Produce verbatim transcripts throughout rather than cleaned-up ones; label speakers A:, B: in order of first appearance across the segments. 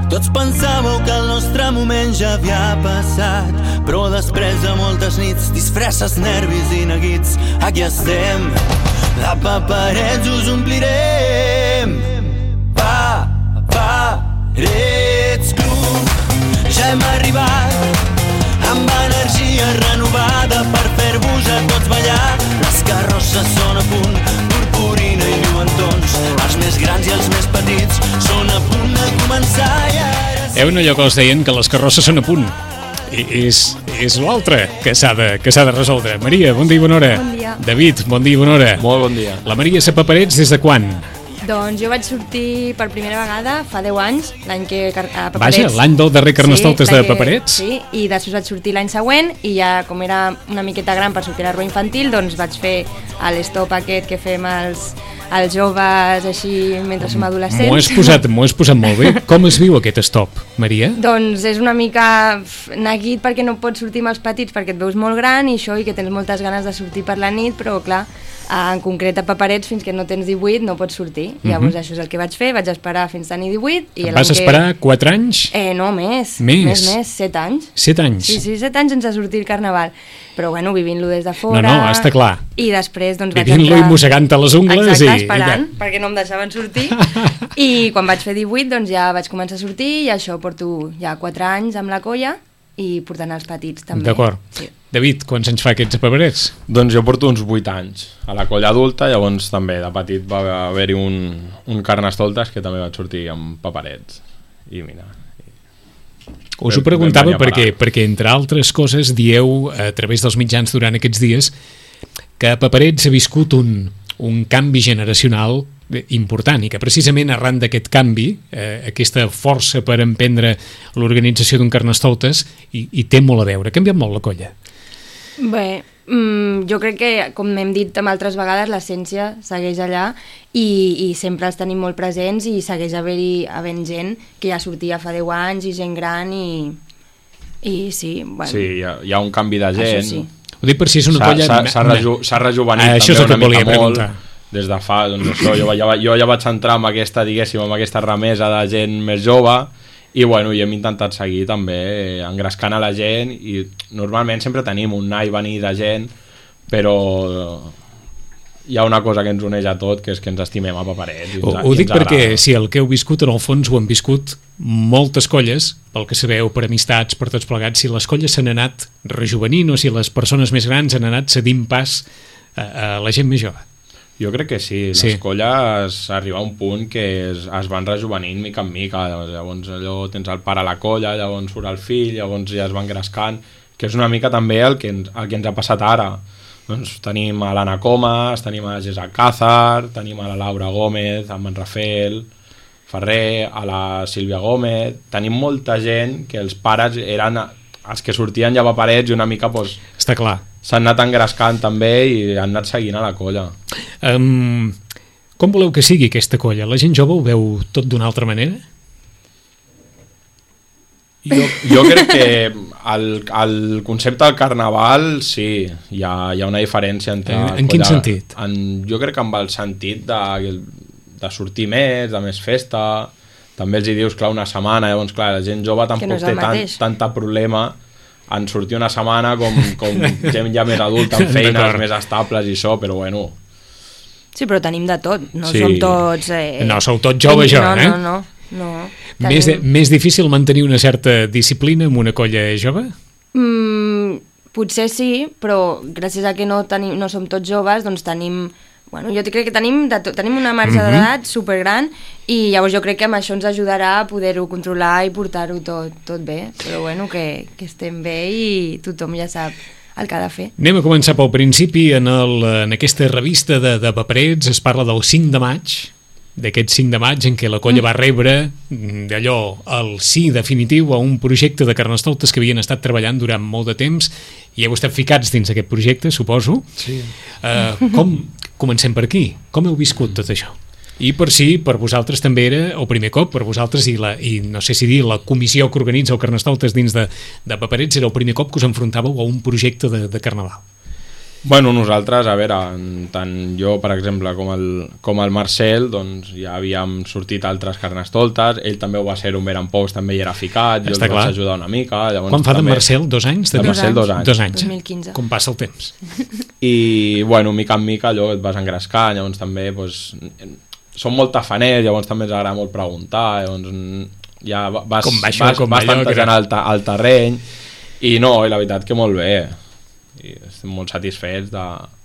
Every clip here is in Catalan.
A: Tots pensàveu que el nostre moment ja havia passat, però després de moltes nits, disfresses, nervis i neguits, aquí estem. De paperets us omplirem. Paperets Club. Ja hem arribat amb energia renovada per fer-vos a tots ballar. Les carrosses són a punt, purpurina i lluentons. Els més grans i els més petits són a punt de començar i ara...
B: Heu allò que els deien que les carrosses són a punt. I és, és l'altre que s'ha de, que s'ha de resoldre. Maria, bon dia i bona hora.
C: Bon dia.
B: David, bon dia i bona hora.
D: Molt bon dia.
B: La Maria sap paperets des de quan?
C: Doncs jo vaig sortir per primera vegada fa deu anys, l'any que a Paperets...
B: Vaja, l'any del darrer Carnestoltes
C: sí,
B: de
C: que,
B: Paperets?
C: Sí, i després vaig sortir l'any següent i ja com era una miqueta gran per sortir a la rua infantil, doncs vaig fer l'estop aquest que fem els, els joves així mentre som adolescents.
B: M'ho has posat, m'ho has posat molt bé. Com es viu aquest stop, Maria?
C: Doncs és una mica neguit perquè no pots sortir amb els petits perquè et veus molt gran i això i que tens moltes ganes de sortir per la nit, però clar, en concret a Paperets fins que no tens divuit no pots sortir. Uh-huh. Llavors això és el que vaig fer, vaig esperar fins tenir divuit. I
B: vas esperar que... quatre anys?
C: Eh, no, més.
B: Més?
C: Més, més, set anys.
B: Set anys?
C: Sí, sí, set anys sense sortir el carnaval. Però bueno, vivint-lo des de fora...
B: No, no, està clar.
C: I després doncs vaig
B: vivint-lo
C: entrar...
B: i mossegant-te les ungles.
C: Exacte,
B: i...
C: esperant,
B: i
C: perquè no em deixaven sortir. I quan vaig fer divuit doncs ja vaig començar a sortir i això porto ja quatre anys amb la colla i portant els petits també.
B: D'acord. Sí. David, quants anys fa aquests Paperets?
D: Doncs jo porto uns vuit anys a la colla adulta, llavors també de petit va haver-hi un, un Carnestoltes que també vaig sortir amb Paperets. I mira...
B: Us ho preguntava perquè, perquè, entre altres coses, dieu a través dels mitjans durant aquests dies que Paperets ha viscut un, un canvi generacional important i que precisament arran d'aquest canvi, eh, aquesta força per emprendre l'organització d'un Carnestoltes hi, hi té molt a veure. Ha canviat molt la colla?
C: Bé, mm, jo crec que, com hem dit amb altres vegades, l'essència segueix allà i, i sempre els tenim molt presents i segueix haver-hi havent gent que ja sortia fa deu anys i gent gran i, i sí, bueno.
D: Sí, hi ha, hi ha un canvi de gent.
C: Això sí.
B: Ho dic per si és una colla...
D: S'ha reju, rejuvenit ah,
B: també
D: una mica molt.
B: Preguntar.
D: Des de fa, doncs això, jo, ja, jo ja vaig entrar amb aquesta, diguéssim, amb aquesta remesa de gent més jove i bueno, i hem intentat seguir també engrescant a la gent i normalment sempre tenim un anar i venir de gent, però hi ha una cosa que ens uneix a tot, que és que ens estimem a Paperets.
B: Ho, ho dic perquè si el que heu viscut en el fons ho han viscut moltes colles, pel que sabeu, per amistats, per tots plegats, si les colles s'han anat rejuvenint o si les persones més grans han anat cedint pas a, a la gent més jove.
D: Jo crec que sí, les
B: sí.
D: colles arriba a un punt que es, es van rejuvenint mica en mica, llavors allò tens el pare a la colla, llavors surt el fill, llavors ja es van grescant, que és una mica també el que ens, el que ens ha passat ara. Doncs tenim a l'Anna Comas, tenim a la Gesa Cázar, tenim a la Laura Gómez, a en Rafael Ferrer, a la Sílvia Gómez, tenim molta gent que els pares eren els que sortien ja a Paperets i una mica doncs,
B: està clar,
D: s'han anat engrescant també i han anat seguint a la colla.
B: Um, com voleu que sigui aquesta colla? La gent jove ho veu tot d'una altra manera?
D: Jo, jo crec que el, el concepte del carnaval sí, hi ha, hi ha una diferència entre...
B: En, en quin sentit?
D: En, jo crec que amb el sentit de, de sortir més, de més festa, també els hi dius, clar, una setmana, llavors clar, la gent jove tampoc no té tant, tanta problema en sortir una setmana com, com gent ja més adulta, amb feines més estables i això, però bueno...
C: Sí, però tenim de tot, no
D: sí.
C: som tots... Eh,
B: no, sou tots joves, jo,
C: no,
B: eh?
C: No, no, no. Tenim...
B: Més, de, més difícil mantenir una certa disciplina amb una colla jove?
C: Mm, potser sí, però gràcies a que no, tenim, no som tots joves, doncs tenim... Bueno, jo crec que tenim, de tot, tenim una marge mm-hmm. d'edat supergran i llavors jo crec que amb això ens ajudarà a poder-ho controlar i portar-ho tot, tot bé, però bueno, que, que estem bé i tothom ja sap el que ha de fer.
B: Anem a començar pel principi. En, el, en aquesta revista de, de Paperets es parla del cinc de maig, d'aquest cinc de maig en què la colla va rebre d'allò el sí definitiu a un projecte de Carnestoltes que havien estat treballant durant molt de temps i heu estat ficats dins aquest projecte, suposo.
D: Sí.
B: Uh, com comencem per aquí? Com heu viscut tot això? I per si, per vosaltres també era el primer cop, per vosaltres i, la, i no sé si dir, la comissió que organitza el Carnestoltes dins de, de Paperets era el primer cop que us enfrontàveu a un projecte de, de Carnaval.
D: Bueno, nosaltres, a veure, tant jo, per exemple, com el, com el Marcel, doncs ja havíem sortit altres carnestoltes, ell també ho va ser un Veranpous, també hi era ficat, jo
B: Està
D: els
B: clar.
D: vaig ajudar una mica. Llavors,
B: Quan fa de
D: també...
B: Marcel? Dos anys?
D: De Marcel, dos anys.
B: Dos anys.
C: dos mil quinze.
B: Com passa el temps.
D: I, bueno, mica en mica allò et vas engrescant, llavors també, doncs, som molt tafaners, llavors també ens agrada molt preguntar, llavors ja vas,
B: com va això,
D: vas,
B: com
D: vas
B: allò,
D: tantejant
B: que...
D: el, ta, el terreny, i no, i la veritat que molt bé. I estem molt satisfets de,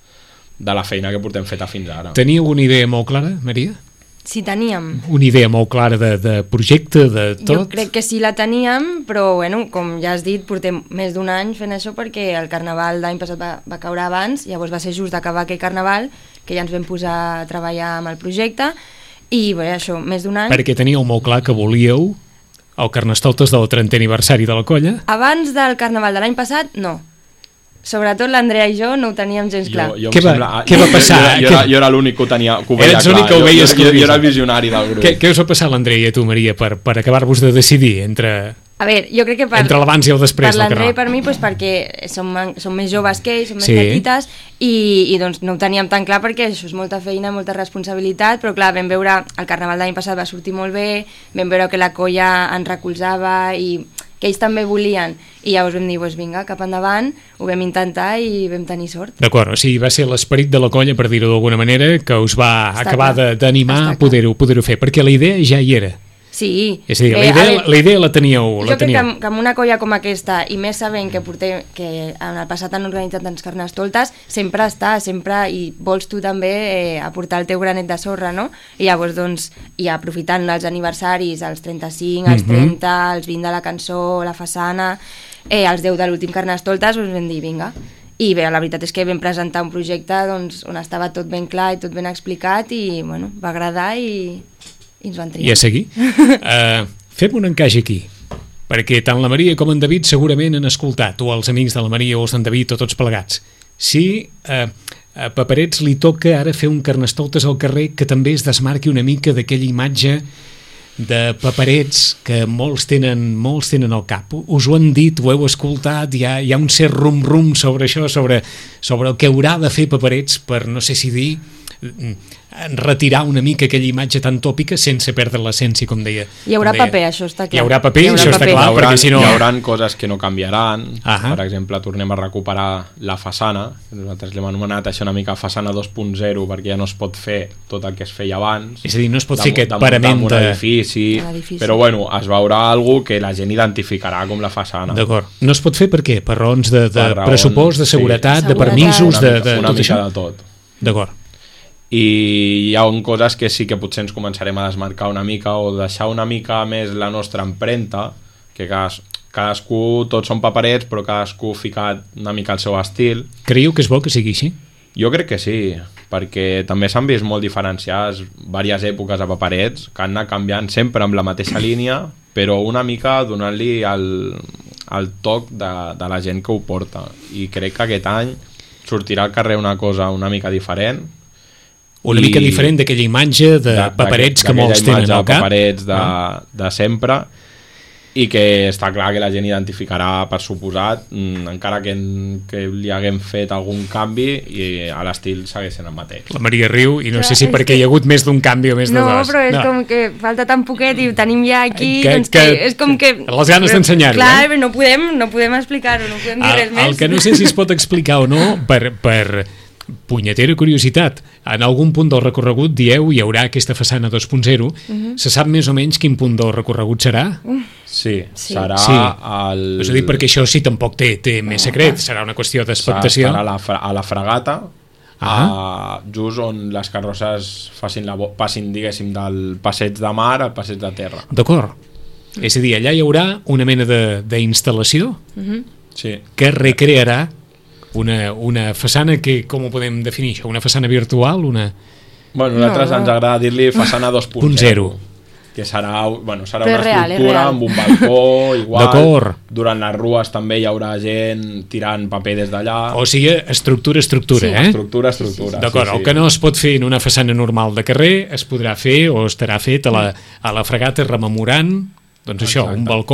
D: de la feina que portem feta fins ara.
B: Teníeu una idea molt clara, Maria?
C: Sí, teníem.
B: Una idea molt clara de, de projecte, de tot?
C: Jo crec que sí la teníem, però bueno, com ja has dit, portem més d'un any fent això perquè el carnaval l'any passat va, va caure abans, llavors va ser just d'acabar aquell carnaval que ja ens vam posar a treballar amb el projecte i bé, això, més d'un any.
B: Perquè teníeu molt clar que volíeu el Carnestoltes del trentè aniversari de la colla?
C: Abans del carnaval de l'any passat, no. Sobretot l'Andrea i jo no ho teníem gens clar.
D: Jo, jo
B: què, va,
D: sembla,
B: què va passar?
D: Jo, jo, jo, era, jo era l'únic que ho tenia, que ho veia
B: Eres l'únic
D: clar.
B: que ho veies
D: jo, jo,
B: clar.
D: jo era el visionari del grup.
B: Què, què us va passar a l'Andrea i a tu, Maria, per, per acabar-vos de decidir entre,
C: A veure, jo crec que per,
B: entre l'abans i el després
C: per
B: del
C: l'Andrea i
B: carnaval?
C: per mi, doncs perquè som, som més joves que ells, som més
B: Sí.
C: petites i, i doncs no ho teníem tan clar perquè això és molta feina, molta responsabilitat, però clar, vam veure, el carnaval de l'any passat va sortir molt bé, vam veure que la colla ens recolzava i que ells també volien, i llavors vam dir, doncs vinga, cap endavant, ho vam intentar i vam tenir sort.
B: D'acord, o sigui, va ser l'esperit de la colla, per dir-ho d'alguna manera, que us va
C: Està
B: acabar
C: clar.
B: de- d'animar
C: Està
B: a poder-ho poder fer, perquè la idea ja hi era.
C: Sí.
B: És a dir, la
C: Eh, a
B: idea,
C: veure,
B: la idea la teníeu.
C: Jo
B: La
C: crec que
B: teníeu.
C: amb, que amb una colla com aquesta, i més sabent que portem, que en el passat han organitzat tants carnestoltes, sempre està, sempre, i vols tu també eh, aportar el teu granet de sorra, no? I llavors, doncs, i aprofitant els aniversaris, els trenta-cinc, els
B: Mhm.
C: trenta, els vint de la cançó, la façana, eh, els deu de l'últim carnestoltes, doncs vam dir, vinga. I bé, la veritat és que vam presentar un projecte doncs, on estava tot ben clar i tot ben explicat i, bueno, va agradar i, i ens van triar.
B: I a seguir. Uh, fem un encaix aquí, perquè tant la Maria com en David segurament han escoltat, o els amics de la Maria o els d'en David, o tots plegats. Si uh, a Paperets li toca ara fer un carnestoltes al carrer que també es desmarqui una mica d'aquella imatge de paperets que molts tenen, molts tenen al cap. Us ho han dit, ho heu escoltat, hi ha, hi ha un cert rum-rum sobre això, sobre, sobre el que haurà de fer Paperets per, no sé si dir, retirar una mica aquella imatge tan tòpica sense perdre l'essència, com deia.
C: Hi haurà
B: com deia.
C: paper, això està clar.
B: Hi haurà paper,
C: Hi haurà
B: això està
C: paper.
B: clar,
D: Hi haurà,
B: perquè si no...
D: hi haurà coses que no canviaran.
B: Ahà.
D: Per exemple, tornem a recuperar la façana, que nosaltres l'hem anomenat això una mica façana dos punt zero, perquè ja no es pot fer tot el que es feia abans.
B: És a dir, no es pot
D: de,
B: fer aquest
D: de muntar
B: parament
D: un
B: de...
D: edifici,
C: Un edifici.
D: però bueno, es veurà alguna que la gent identificarà com la façana.
B: D'acord. No es pot fer per què? Per raons de, de
D: Per raons,
B: pressupost, de
D: sí.
B: seguretat, de
C: Seguretat.
B: permisos,
D: Una
B: de,
D: mica,
B: de
D: una
B: tot
D: mica
B: això?
D: de tot.
B: D'acord.
D: I hi ha coses que sí que potser ens començarem a desmarcar una mica o deixar una mica més la nostra empremta, que cas, cadascú, tots són paperets, però cadascú ha ficat una mica el seu estil.
B: Creieu que és bo que sigui així?
D: Jo crec que sí, perquè també s'han vist molt diferenciats diverses èpoques a paperets, que han anat canviant sempre amb la mateixa línia, però una mica donant-li el, el toc de, de la gent que ho porta. I crec que aquest any sortirà al carrer una cosa una mica diferent,
B: Una
D: I-
B: mica diferent d'aquella imatge de, de paperets que molts tenen al cap.
D: paperets de,
B: Ah.
D: de sempre, i que està clar que la gent identificarà, per suposat, mm, encara que, que li haguem fet algun canvi, i a l'estil segueix sent el mateix.
B: La Maria riu i no
C: Clar,
B: sé si
C: és
B: perquè
C: que-
B: hi ha hagut més d'un canvi o més de
C: No,
B: dos.
C: però és com que falta tan poquet i ho tenim ja aquí,
B: Que-
C: doncs que,
B: que-
C: és com que...
B: les ganes
C: però,
B: d'ensenyar-ho,
C: Clar,
B: eh?
C: però no podem, no podem explicar-ho, no podem dir
B: El,
C: res més.
B: el que no sé si es pot explicar o no, per, per punyetera curiositat, en algun punt del recorregut dieu hi haurà aquesta façana dos punt zero,
C: Mhm.
B: se sap més o menys quin punt del recorregut serà?
D: Sí,
C: Sí.
D: serà
B: Sí.
D: el...
B: Us ho dic perquè això sí tampoc té, té més secret, serà una qüestió d'expectació.
D: Serà a la, fra- a la fregata,
B: Ah.
D: a, just on les carrosses facin la, vo- passin, diguéssim, del passeig de mar al passeig de terra.
B: D'acord. És a dir, allà hi haurà una mena de- d'instal·lació
D: Sí.
B: que recrearà una, una façana que, com ho podem definir això? Una façana virtual? Una...
D: Bueno, nosaltres
C: No.
D: ens agrada dir-li façana dos punt zero,
B: Punt zero.
D: que serà, bueno, serà
C: Però
D: una
C: és real, és
D: estructura
C: real.
D: amb un balcó igual.
B: D'acord.
D: Durant les rues també hi haurà gent tirant paper des d'allà.
B: O sigui, estructura, estructura,
C: Sí.
B: eh?
D: Estructura, estructura.
B: D'acord,
D: sí, sí.
B: el que no es pot fer en una façana normal de carrer es podrà fer o estarà fet a la, a la fregata rememorant, doncs això,
D: Exacte.
B: un balcó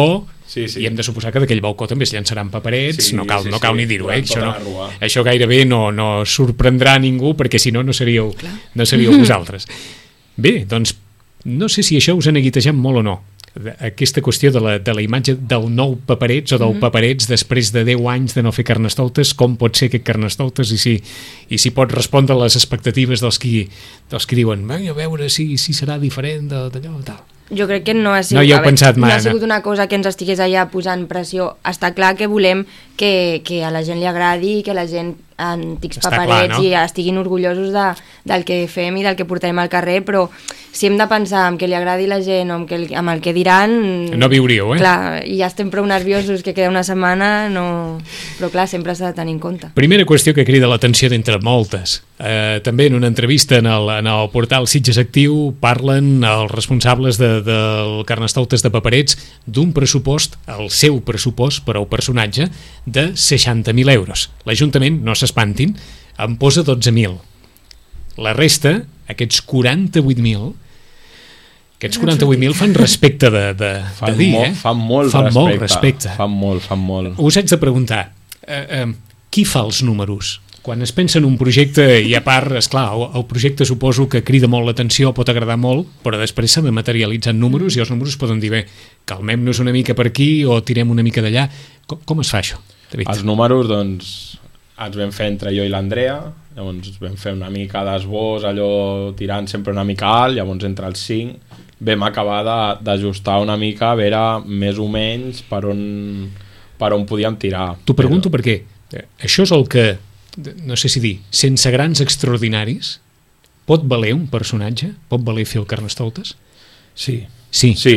D: Sí, sí.
B: I hem de suposar que d'aquell balcó també es llançaran paperets,
D: Sí,
B: no cal,
D: sí,
B: no cal
D: sí,
B: ni dir-ho, eh?
D: durant
B: Això,
D: tota
B: no,
D: la rua.
B: això gairebé no, no sorprendrà ningú, perquè si no, no seríeu, no seríeu vosaltres. Bé, doncs, no sé si això us ha neguitejat molt o no, aquesta qüestió de la, de la imatge del nou paperets o del paperets després de deu anys de no fer carnestoltes, com pot ser aquest carnestoltes i si, i si pot respondre a les expectatives dels qui, dels qui diuen a veure si, si serà diferent d'allò i tal.
C: Jo crec que no ha sigut,
B: No hi heu pensat mai,
C: no ha
B: no?
C: sigut una cosa que ens estigués allà posant pressió. Està clar que volem que, que a la gent li agradi, que la gent, antics
B: Està
C: paperets,
B: clar, no?
C: i estiguin orgullosos de, del que fem i del que portarem al carrer, però si hem de pensar en què li agradi la gent o amb, que, amb el que diran...
B: No viuríeu, eh?
C: Clar, i ja estem prou nerviosos que queda una setmana, no... però clar, sempre s'ha de tenir en compte.
B: Primera qüestió que crida l'atenció d'entre moltes. Eh, també en una entrevista en el, en el portal Sitges Actiu parlen els responsables de, del Carnestoltes de Paperets d'un pressupost, el seu pressupost per al personatge, de seixanta mil euros. L'Ajuntament, no s'espantin, en posa dotze mil. La resta, aquests quaranta-vuit mil, aquests quaranta-vuit mil fan respecte de, de,
D: Fan
B: de dir,
D: molt,
B: eh?
D: fan molt
B: fan
D: respecte.
B: molt respecte.
D: Fan molt, fan molt.
B: Us haig de preguntar, eh, eh, qui fa els números? Quan es pensa en un projecte, i a part, esclar, el, el projecte suposo que crida molt l'atenció, pot agradar molt, però després s'ha de materialitzar en números i els números poden dir, bé, calmem-nos una mica per aquí o tirem una mica d'allà. Com, com es fa això, David?
D: Els números, doncs, els vam fer entre jo i l'Andrea, llavors vam fer una mica d'esbós, allò tirant sempre una mica alt, llavors entre els cinc vam acabar de- d'ajustar una mica a veure més o menys per on, per on podíem tirar.
B: T'ho pregunto perquè eh, això és el que, no sé si dir, sense grans extraordinaris, pot valer un personatge? Pot valer fer el Carnestoltes?
D: Sí,
B: Sí.
D: sí.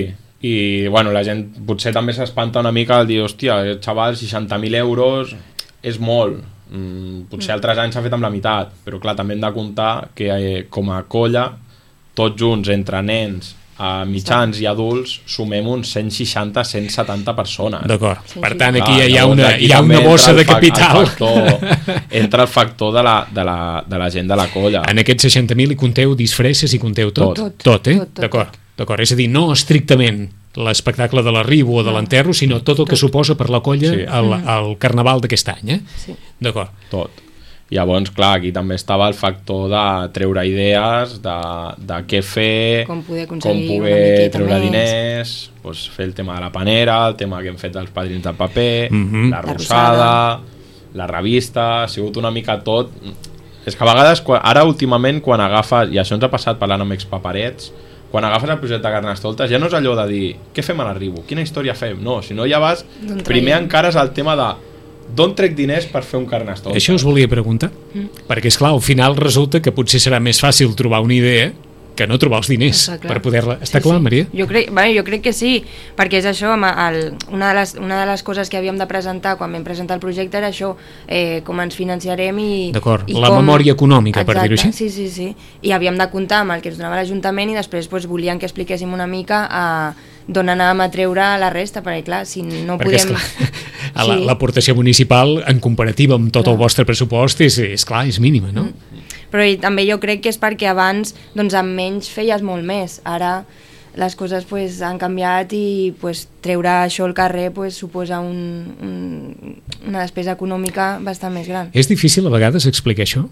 D: I bueno, la gent potser també s'espanta una mica al dir, hòstia, xaval, seixanta mil euros és molt. Mm, potser altres anys s'ha fet amb la meitat, però clar, també hem de comptar que eh, com a colla, tots junts, entre nens, a mitjans i adults, sumem uns cent seixanta a cent setanta persones.
B: D'acord.
C: Sí,
B: Per
C: sí.
B: tant, aquí
D: Clar,
B: hi ha
D: llavors
B: una,
D: aquí
B: hi ha
D: també
B: una
D: entra
B: bossa
D: el
B: de
D: fac-
B: capital.
D: el factor, entra el factor de la, de la, de la gent de la colla.
B: En aquests seixanta mil hi compteu disfresses i compteu tot?
D: Tot.
B: Tot, eh?
C: Tot, tot,
B: D'acord. D'acord. És a dir, no estrictament l'espectacle de l'arribo o de l'enterro, sinó tot el que suposa per la colla
D: Sí.
B: el, el carnaval d'aquest any, eh?
C: Sí.
B: D'acord.
D: Tot. Llavors, clar, aquí també estava el factor de treure idees, de, de què fer,
C: Com poder
D: com
C: aconseguir una
D: poder
C: miqueta
D: treure
C: més.
D: diners, doncs fer el tema de la panera, el tema que hem fet dels padrins del paper,
B: Mhm.
D: la
C: La
D: rosada, la revista, ha sigut una mica tot. És que a vegades, quan, ara últimament, quan agafes, i això ens ha passat parlant amb expaperets, quan agafes el projecte de Carnestoltes ja no és allò de dir, què fem a l'arribo? Quina història fem? No, sinó ja vas,
C: D'on
D: primer
C: traiem?
D: encara és el tema de d'on trec diners per fer un Carnestoltes.
B: Això us volia preguntar.
C: Mm.
B: Perquè, és clar, al final resulta que potser serà més fàcil trobar una idea que no trobar els diners
C: Està clar.
B: per poder-la... Està
C: Sí,
B: clar,
C: sí.
B: Maria?
C: Jo crec, bueno, jo crec que sí, perquè és això, amb el, una, de les, una de les coses que havíem de presentar quan vam presentar el projecte era això, eh, com ens financiarem i...
B: D'acord,
C: i
B: la
C: com...
B: memòria econòmica, per dir-ho així.
C: Sí, sí, sí. I havíem de comptar amb el que ens donava l'Ajuntament i després doncs, volien que expliquéssim una mica a d'on anàvem a treure la resta, perquè clar, si no
B: Perquè,
C: podem...
B: esclar, a la-
C: Sí.
B: l'aportació municipal, en comparativa amb tot
C: Clar.
B: el vostre pressupost, és, és clar, és mínima, no?
C: Però i, també jo crec que és perquè abans doncs, amb menys feies molt més. Ara les coses pues, han canviat i pues, treure això al carrer pues, suposa un, un, una despesa econòmica bastant més gran.
B: És difícil a vegades explicar això?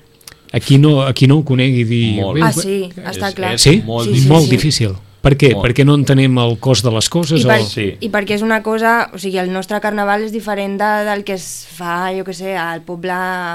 B: A qui no, a qui no ho conegui dir...
D: Molt.
B: "Bé,
C: Ah,
B: bé",
C: sí, està
D: és-
C: clar.
D: és
B: Sí?
D: molt
C: Sí,
B: És
C: sí,
B: molt
C: sí.
B: difícil. Per què?
D: Molt.
B: Perquè no entenem el cost de les coses?
C: I, per,
B: o...
D: Sí.
C: I perquè és una cosa, o sigui, el nostre carnaval és diferent de, del que es fa, jo que sé, al poble,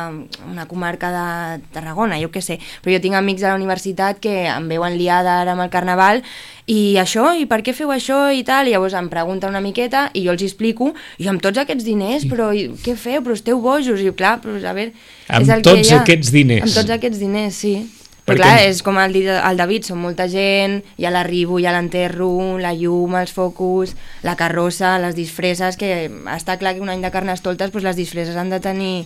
C: una comarca de Tarragona, jo que sé. Però jo tinc amics a la universitat que em veuen liada ara amb el carnaval i això, i per què feu això i tal, i llavors em pregunten una miqueta i jo els explico, i amb tots aquests diners, però i, què feu? Però esteu bojos, i clar, però a veure...
B: Amb
C: és el
B: tots
C: que hi ha.
B: aquests diners.
C: Amb tots aquests diners, sí. Però
B: Perquè-
C: clar, és com el, di- el David, són molta gent, hi ha l'arribo, hi ha l'enterro, la llum, els focus, la carrossa, les disfresses, que està clar que un any de Carnestoltes doncs les disfresses han de tenir...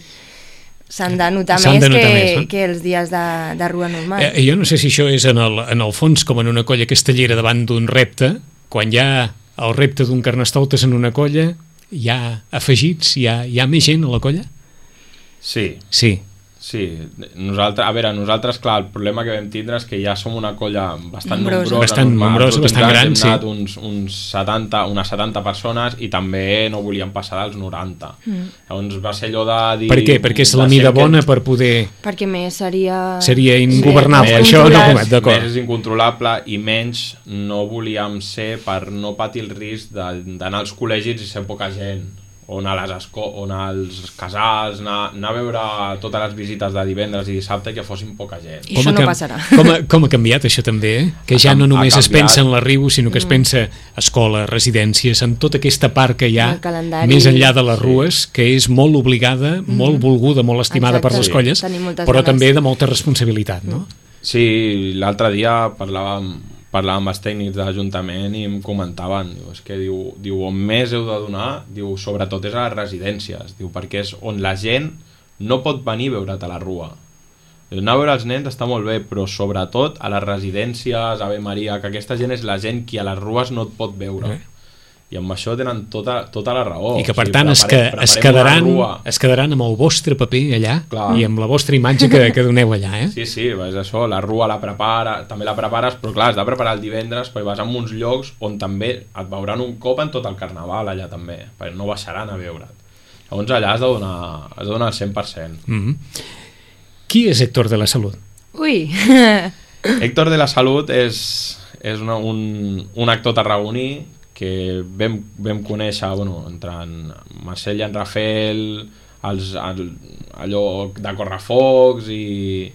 C: s'han de notar
B: S'han
C: més,
B: de notar
C: que,
B: més, no?
C: que els dies de, de rua normal.
B: Eh, jo no sé si això és en el, en el fons com en una colla castellera davant d'un repte, quan hi ha el repte d'un Carnestoltes en una colla, hi ha afegits, hi ha, hi ha més gent a la colla?
D: Sí,
B: Sí.
D: Sí, nosaltres, a veure, nosaltres, clar, el problema que vam tindre és que ja som una colla bastant
C: Nombrosa.
D: nombrosa.
B: Bastant nombrosa, bastant gran,
D: hem
B: sí.
D: anat uns, uns setanta, unes setanta persones i també no volíem passar dels noranta. Mm. Llavors va ser allò de dir...
B: Per què? Perquè és la mida bona per poder...
C: Perquè més seria...
B: Seria ingovernable,
C: Més
B: això no
C: incontrolable.
B: comet, d'acord.
D: Més és incontrolable i menys no volíem ser per no patir el risc de- d'anar als col·legis i ser poca gent, o anar, a les esco o anar als casals, anar, anar a veure totes les visites de divendres i dissabte que fossin poca gent.
C: I això no passarà.
B: Com ha, com ha canviat això també, eh? Que ja
D: Ha
B: no
D: cam-
B: només
D: ha
B: es pensa
D: canviat.
B: en l'arribo, sinó que es pensa escola, residències, en tota aquesta part que hi ha
C: El calendari.
B: més enllà de les rues, que és molt obligada, molt volguda, molt estimada per les
C: Exacte.
B: colles,
C: Tenim moltes
B: però
C: ganes.
B: també de molta responsabilitat, no?
D: Sí, l'altre dia parlàvem, parlàvem amb els tècnics de l'Ajuntament i em comentaven, diu, és que diu, diu, on més heu de donar, diu, sobretot és a les residències, diu, perquè és on la gent no pot venir a veure't a la rua. Diu, anar a veure els nens està molt bé, però sobretot a les residències, Ave Maria, que aquesta gent és la gent qui a les rues no et pot veure.
B: Eh.
D: I amb això tenen tota, tota la raó.
B: I que per
D: O sigui,
B: tant es, que,
D: preparem-
B: es,
D: preparem una
B: quedaran,
D: rua.
B: es quedaran amb el vostre paper allà
D: Clar.
B: i amb la vostra imatge que, que doneu allà, eh?
D: Sí, sí, és això, la rua la prepara, també la prepares, però clar, has de preparar el divendres perquè vas a uns llocs on també et veuran un cop en tot el carnaval allà també, perquè no baixaran a veure't. Llavors allà has de donar, has de donar el cent per cent.
B: Mm -hmm. Qui és Héctor de la Salut?
C: Ui!
D: Héctor de la Salut és, és una, un, un actor tarragoní que vam, vam conèixer, bueno, entre en Marcel i en Rafael, els, el, allò de Correfocs i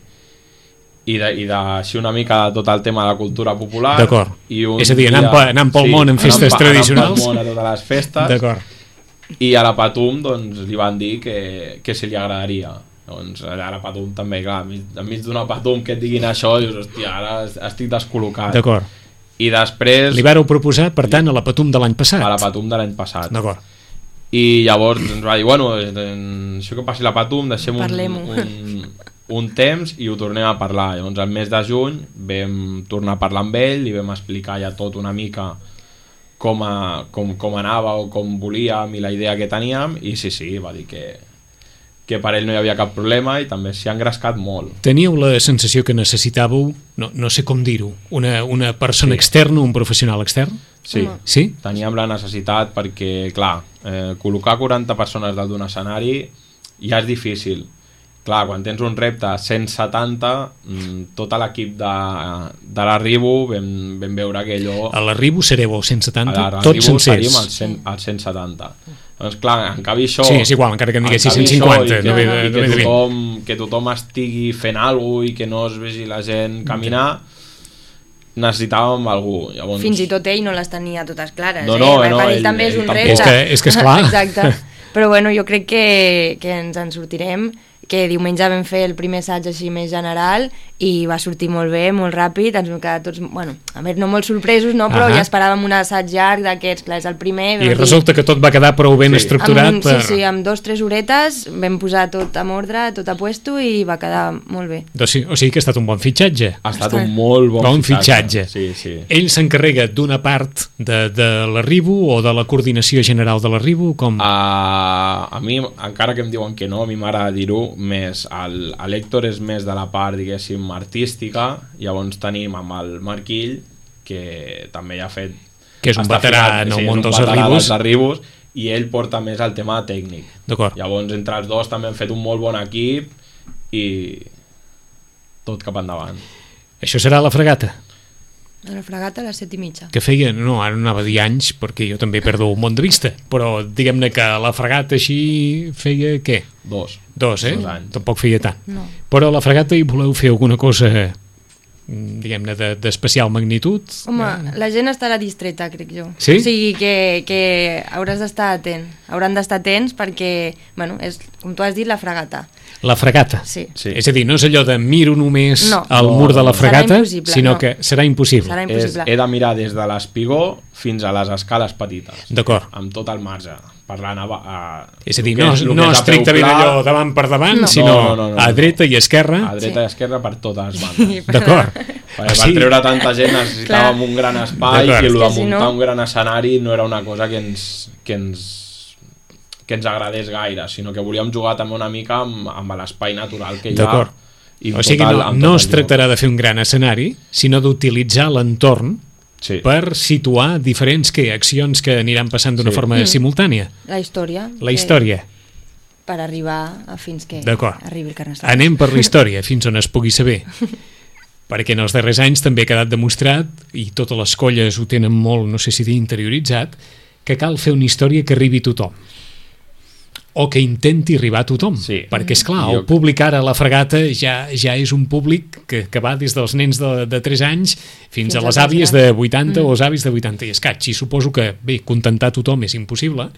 D: i, de, i de, així una mica de tot el tema de la cultura popular.
B: D'acord.
D: I un
B: És a dir, anant,
D: dia-
B: pe, anant pel
D: sí,
B: món en festes
D: anant, pe-
B: tradicionals.
D: Anant pel món a totes les festes.
B: D'acord.
D: I a la Patum doncs, li van dir que, que si li agradaria. Doncs allà a la Patum també, clar, enmig, enmig d'una Patum que et diguin això, dius, hòstia, ara estic descol·locat.
B: D'acord.
D: I després...
B: Li vàreu proposar, per tant, a la Patum de l'any passat.
D: A la Patum de l'any passat.
B: D'acord.
D: I llavors ens va dir, bueno, eh, això que passi la Patum, deixem un,
C: Parlem-ho.
D: un, un temps i ho tornem a parlar. Llavors al mes de juny vam tornar a parlar amb ell i vam explicar ja tot una mica com, a, com, com anava o com volíem i la idea que teníem, i sí, sí, va dir que, que per ell no hi havia cap problema i també s'hi ha engrescat molt.
B: Teníeu la sensació que necessitàveu, no, no sé com dir-ho, una, una persona
D: Sí.
B: externa, un professional extern?
D: Sí,
C: Home.
B: Sí?
D: teníem la necessitat perquè, clar, eh, col·locar quaranta persones dalt d'un escenari ja és difícil. Clar, quan tens un repte a cent setanta, mm, tot l'equip de, de l'Arribo vam, vam veure que allò...
B: A l'Arribo sereu al cent
D: A
B: setanta,
D: l'Arribo
B: tots
D: seríem
B: sencers.
D: al, cent, al cent setanta. Doncs clar, en canvi això...
B: Sí, és igual, encara que em diguessis
D: en canvi
B: cent cinquanta,
D: això i
B: no ve de-
D: que,
B: no ve
D: i
B: de
D: que,
B: vint.
D: tothom, que tothom estigui fent alguna cosa i que no es vegi la gent caminar, necessitàvem algú. Llavors,
C: Fins i tot ell no les tenia totes clares.
D: No,
C: eh?
D: no,
C: Per
D: no,
C: ell,
D: ell-
C: també és
D: ell
C: un
D: tampoc.
C: repte.
B: És que- és que esclar.
C: Exacte. Però bueno, jo crec que, que ens en sortirem, que diumenge vam fer el primer assaig així més general i va sortir molt bé, molt ràpid, ens vam quedar tots, bueno, a veure, no molt sorpresos, no? Però
B: Ahà.
C: ja esperàvem un assaig llarg d'aquests, clar, és el primer. vam
B: I
C: dir-
B: resulta que tot va quedar prou ben
D: Sí.
B: estructurat
C: amb,
B: per...
C: Sí, sí, amb dos, tres horetes vam posar tot amb ordre, tot a puesto i va quedar molt bé.
B: Doncs sí, o sigui que ha estat un bon fitxatge.
D: ha estat
C: Està-
D: un molt bon,
B: Bon fitxatge.
D: Sí, sí.
B: Ell s'encarrega d'una part de, de l'Arribo o de la coordinació general de l'Arribo? Com...
D: A, a mi, encara que em diuen que no, a mi m'agrada dir-ho més, el, l'Héctor és més de la part, diguéssim, artística. Llavors tenim amb el Marquill, que també ja ha fet...
B: Que és un
D: està
B: veterà
D: ficat,
B: en el
D: sí,
B: món
D: és un
B: dels
D: veterà
B: arribos.
D: dels arribos, i ell porta més el tema tècnic.
B: D'acord.
D: Llavors entre els dos també hem fet un molt bon equip i tot cap endavant.
B: Això serà la fregata,
C: A la fregata a les set i mitja.
B: que feia, no, ara no anava a dir anys, perquè jo també perdo un món de vista, però diguem-ne que la fregata així feia què?
D: Dos.
B: Dos, eh?
D: Dos anys.
B: Tampoc feia tant.
C: No.
B: Però a la fregata hi voleu fer alguna cosa, mm, diguem-ne, de- d'especial magnitud?
C: Home, la gent estarà distreta, crec jo.
B: Sí?
C: O sigui que, que hauràs d'estar atent. Hauran d'estar atents perquè, bueno, és, com tu has dit, la fregata.
B: La fregata.
C: Sí.
D: Sí.
B: És a dir, no és allò de miro només
C: No.
B: al
D: No,
B: mur de la
D: no.
B: fregata,
C: Serà impossible,
B: sinó
C: no.
B: que serà impossible.
C: Serà
D: És,
C: impossible.
D: he de mirar des de l'espigó fins a les escales petites.
B: D'acord.
D: Amb tot el marge. Parlant a... a
B: És a dir,
D: el que
B: no,
D: és- el que
B: no
D: és a peu
B: estrictament
D: pla,
B: allò davant per davant,
C: No.
B: sinó
D: No, no, no, no,
B: a
D: no.
B: dreta i esquerra.
D: A dreta
C: Sí.
D: i esquerra per totes les bandes.
B: D'acord.
D: Per, per treure tanta gent necessitàvem
C: Clar.
D: un gran espai
B: D'acord.
D: i el
C: És
D: de
C: que si
D: muntar
C: no-
D: un gran escenari no era una cosa que ens, que ens, que ens agradés gaire, sinó que volíem jugar també una mica amb, amb l'espai natural que hi ha.
B: D'acord. O sigui,
D: total,
B: no, no es tractarà de fer un gran escenari, sinó d'utilitzar l'entorn sí. per situar diferents que, accions que aniran passant d'una sí. forma mm. simultània.
C: La història.
B: La història.
C: Eh, per arribar a fins que arribi el Carnestoltes.
B: Anem per la història, fins on es pugui saber. Perquè en els darrers anys també ha quedat demostrat, i totes les colles ho tenen molt, no sé si dir, interioritzat, que cal fer una història que arribi a tothom. O que intenti arribar a tothom. Sí. Perquè, esclar, el públic ara a la Fragata ja, ja és un públic que, que va des dels nens de, de tres anys fins, fins a les àvies de vuitanta mm. o els avis de vuitanta i escaig. I suposo que, bé, contentar tothom és impossible,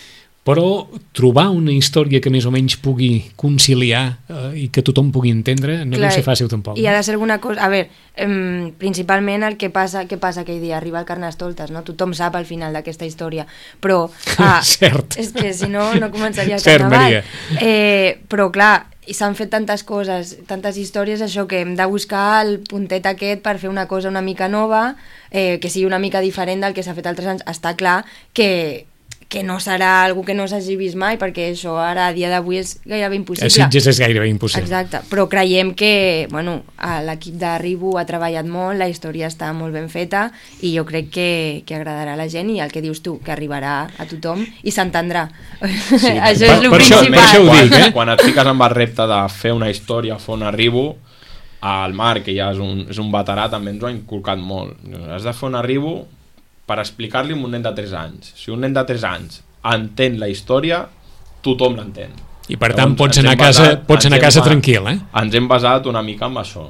B: però trobar una història que més o menys pugui conciliar eh, i que tothom pugui entendre no deu ser fàcil tampoc.
C: I ha de ser alguna cosa... A veure, eh, principalment el que passa, que passa aquell dia, arriba el Carnestoltes, no? Tothom sap al final d'aquesta història, però... Ah,
B: Cert.
C: És que si no, no començaria el
B: Cert,
C: carnaval.
B: Maria.
C: Eh, però clar, i s'han fet tantes coses, tantes històries, això que hem de buscar el puntet aquest per fer una cosa una mica nova, eh, que sigui una mica diferent del que s'ha fet altres anys. Està clar que... que no serà algú que no s'hagi vist mai, perquè això ara a dia d'avui és gairebé impossible.
B: A Sitges és gairebé impossible.
C: Exacte, però creiem que bueno, l'equip de Ribu ha treballat molt, la història està molt ben feta i jo crec que, que agradarà a la gent i el que dius tu, que arribarà a tothom i s'entendrà. Sí, això és el principal.
B: Per això ho dic, eh?
D: Quan et fiques amb el repte de fer una història, fer una Ribu, el Marc, que ja és un, és un veterà, també ens ho ha inculcat molt. Has de fer una Ribu per explicar-li a un nen de tres anys. Si un nen de tres anys entén la història, tothom l'entén.
B: I per tant pots anar a casa, pots anar a casa tranquil, eh?
D: Ens hem basat una mica en això.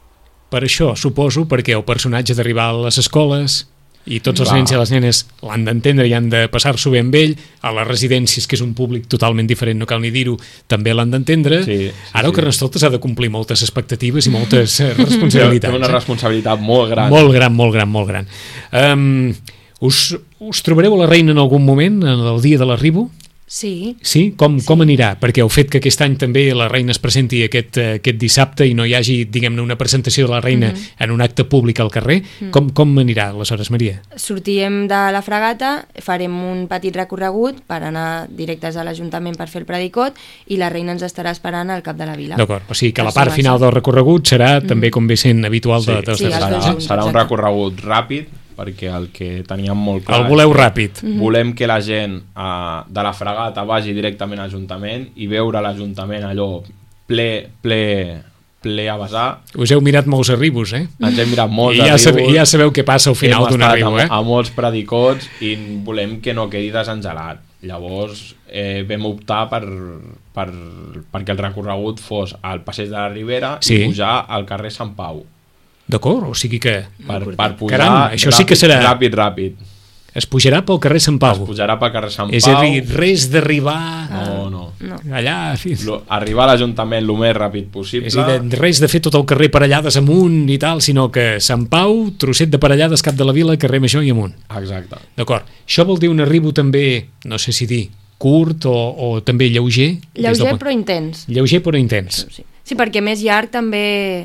B: Per això, suposo, perquè el personatge d'arribar a les escoles i tots els Va. nens i les nenes l'han d'entendre i han de passar-s'ho bé amb ell, a les residències, que és un públic totalment diferent, no cal ni dir-ho, també l'han d'entendre. Sí, sí, Ara el Carnestoltes ha de complir moltes expectatives i moltes responsabilitats.
D: Té una responsabilitat molt gran.
B: Molt gran, molt gran, molt gran. Um, us, us trobareu a la Reina en algun moment, en el dia de l'arribo?
C: Sí.
B: Sí? Com, sí. com anirà? Perquè el fet que aquest any també la Reina es presenti aquest, aquest dissabte i no hi hagi, diguem-ne, una presentació de la Reina mm-hmm. en un acte públic al carrer, mm. com, com anirà aleshores, Maria?
C: Sortirem de la Fragata, farem un petit recorregut per anar directes a l'Ajuntament per fer el predicot i la Reina ens estarà esperant al cap de la vila.
B: D'acord, o sigui que la part final del recorregut serà mm. també com ve sent habitual
D: sí.
B: de, dels
C: sí,
B: darrers
D: serà,
B: anys.
D: Serà un recorregut ràpid, perquè el que teníem molt clar...
B: El voleu ràpid.
D: Mm-hmm. Volem que la gent uh, de la Fragata vagi directament a l'Ajuntament i veure l'Ajuntament allò ple, ple, ple a vessar.
B: Us heu mirat molts arribos, eh?
D: Ens hem mirat molts
B: I ja
D: arribos.
B: Sabe, I ja sabeu què passa al final d'un arribo, eh?
D: Hem estat a, a molts predicots i volem que no quedi desengelat. Llavors eh, vam optar per, per, perquè el recorregut fos al Passeig de la Ribera sí. i pujar al carrer Sant Pau.
B: D'acord, o sigui que...
D: Per, per pujar
B: Caram, això
D: ràpid,
B: sí que serà...
D: ràpid, ràpid.
B: Es pujarà pel carrer Sant Pau.
D: Es pujarà pel carrer Sant Pau.
B: És a dir, res d'arribar...
D: No, no.
C: no.
B: Allà...
D: Lo, arribar a l'Ajuntament el més ràpid possible.
B: És a dir, res de fer tot el carrer Parellades amunt i tal, sinó que Sant Pau, trosset de Parellades, cap de la vila, carrer Major i amunt.
D: Exacte.
B: D'acord. Això vol dir un arribo també, no sé si dir, curt o, o també lleuger?
C: Lleuger però intens.
B: Lleuger però intens.
C: Sí, sí perquè més llarg també...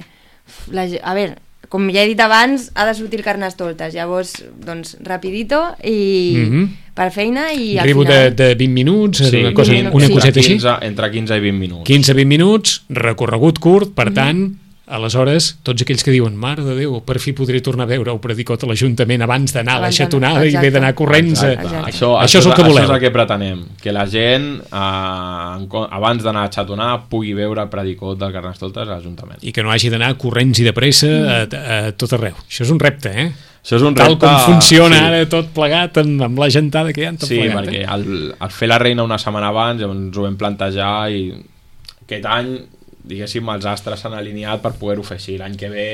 C: La, a veure... Com ja he dit abans, ha de sortir el Carnestoltes, llavors, doncs, rapidito i mm-hmm. per feina i al
B: Arribo
C: final...
B: de, de vint minuts, sí, una, cosa,
C: minuts,
B: una
C: sí.
B: coseta així?
D: quinze, entre quinze i vint minuts.
B: quinze a vint minuts, recorregut curt, per mm-hmm. tant, aleshores, tots aquells que diuen, mare de Déu, per fi podré tornar a veure el predicot a l'Ajuntament abans d'anar a la xatonada i haver d'anar corrents.
D: Exacte.
B: A...
D: Això,
B: això és el que voleu.
D: Això és el que pretenem, que la gent, eh, abans d'anar a xatonar, pugui veure el predicot del Carnestoltes a l'Ajuntament.
B: I que no hagi d'anar corrents i de pressa mm. a, a tot arreu. Això és un repte, eh?
D: Això és un
B: Tal
D: repte...
B: com funciona
D: sí.
B: ara tot plegat amb, amb la gentada que hi ha tot
D: sí,
B: plegat.
D: Sí, perquè al, al fer la Reina una setmana abans ens ho vam plantejar i aquest any diguéssim, els astres s'han alineat per poder-ho fer així. L'any que ve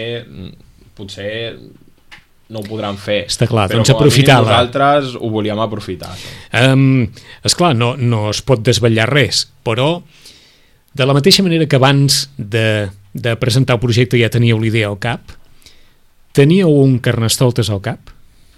D: potser no ho podran fer.
B: Està clar,
D: però
B: doncs
D: com a
B: aprofitar
D: mínim nosaltres ho volíem aprofitar.
B: Um, esclar, no, no es pot desvetllar res, però de la mateixa manera que abans de, de presentar el projecte ja teníeu l'idea al cap, teníeu un Carnestoltes al cap?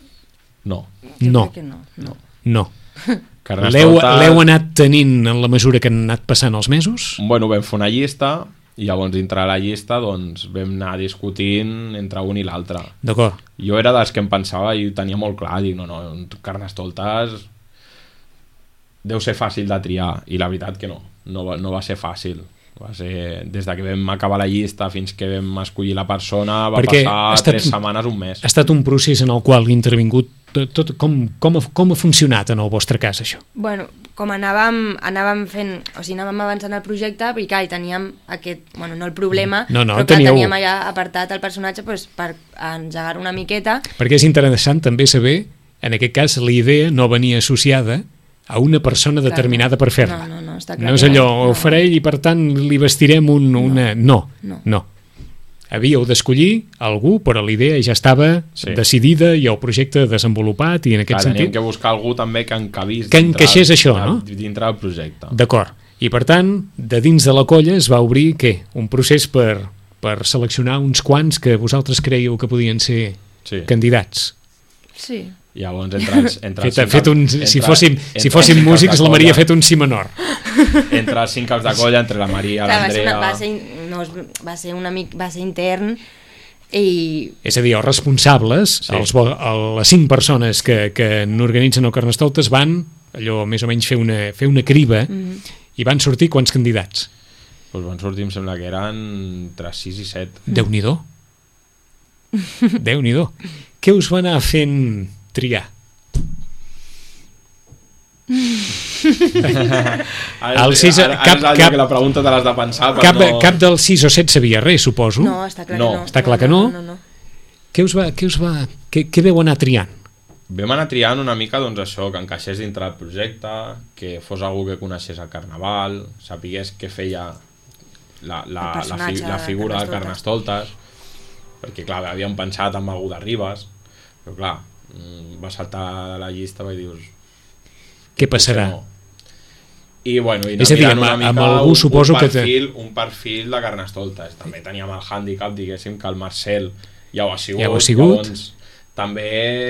D: No.
B: No.
C: no. No.
B: no.
D: Carnestoltes...
B: L'heu anat tenint en la mesura que han anat passant els mesos?
D: Bueno, vam fer una llista i llavors dintre la llista doncs, vam anar discutint entre un i l'altre.
B: D'acord.
D: Jo era dels que em pensava i ho tenia molt clar, dic, no, no, Carnestoltes deu ser fàcil de triar, i la veritat que no, no va, no va ser fàcil. Va ser, des de que vam acabar la llista fins que vam escollir la persona, va
B: Perquè
D: passar
B: estat,
D: tres setmanes, un mes.
B: Ha estat un procés en el qual ha intervingut tot, tot, com, com, ha, com ha funcionat en el vostre cas, això?
C: Bueno, com anàvem, anàvem fent, o sigui, anàvem avançant el projecte, i clar, i teníem aquest, bueno, no el problema,
B: no, no,
C: però clar,
B: teníeu...
C: teníem allà apartat el personatge pues, per engegar una miqueta.
B: Perquè és interessant també saber, en aquest cas, la idea no venia associada a una persona determinada per fer-la.
C: No, no, no, està clar.
B: No és allò,
C: no.
B: ho faré i per tant li vestirem un, una... No,
C: no.
B: no. Havíeu d'escollir algú, però la idea ja estava sí. decidida i el projecte desenvolupat, i en aquest
D: clar,
B: sentit...
D: teníem que buscar algú també que encabís
B: que encaixés això,
D: de,
B: no?
D: dintre del projecte.
B: D'acord. I per tant, de dins de la colla es va obrir, què? Un procés per, per seleccionar uns quants que vosaltres creieu que podien ser sí. candidats.
C: Sí.
D: Llavors, entre els, entre els
B: fet,
D: cinc,
B: fet un,
D: entre,
B: si fóssim,
D: entre
B: si fóssim músics, la Maria ha fet un si menor.
D: Entre els cinc caps de colla, entre la Maria, l'Andrea...
C: Va, ser, no, va ser un amic, va ser intern, i...
B: És a dir, els responsables, sí. els, les cinc persones que, que n'organitzen el Carnestoltes van, allò més o menys fer una, fer una criba, mm-hmm. i van sortir quants candidats?
D: Pues van sortir, em sembla que eren entre sis i set.
B: Déu-n'hi-do. Déu-n'hi-do. Què us va anar fent triar?
D: ara, el sis, ara, cap, ara és cap, que la pregunta te l'has de pensar,
B: cap,
D: no...
B: cap dels sis o set sabia res, suposo.
C: No, està clar
D: no.
C: que no.
B: Està clar que no?
C: no, no, no.
B: Què us va, què us va, què, què veu anar triant?
D: Vam anar triant una mica, doncs això, que encaixés dintre el projecte, que fos algú que coneixés el carnaval, sapigués què feia la, la, la, fi, la figura de Carnestoltes, perquè clar, havíem pensat en algú de Ribes, però clar, va saltar de la llista i dius...
B: Què passarà?
D: No. I bueno, i
B: és a dir, amb,
D: una mica
B: amb algú
D: un,
B: suposo
D: un perfil,
B: que...
D: un perfil de Carnestoltes. També teníem el hàndicap, diguéssim, que el Marcel ja ho ha sigut.
B: Ja ho ha sigut.
D: Llavors, també...